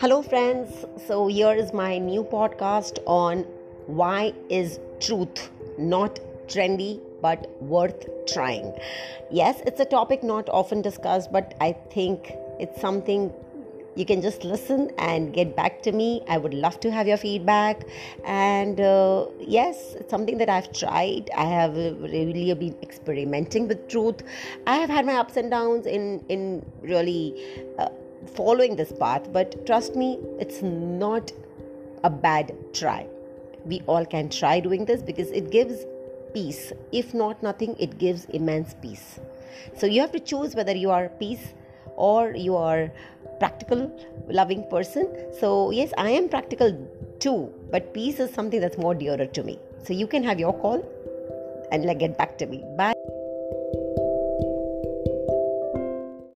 Hello, friends. So, here is my new podcast on why is truth not trendy but worth trying. Yes, it's a topic not often discussed, but I think it's something you can just listen and get back to me. I would love to have your feedback. And yes, it's something that I've tried. I have really been experimenting with truth. I have had my ups and downs in really following this path, but trust me, it's not a bad try. We all can try doing this because it gives peace. If not nothing, it gives immense peace. So you have to choose whether you are peace or you are practical loving person. So yes, I am practical too, but peace is something that's more dearer to me. So you can have your call and get back to me. Bye.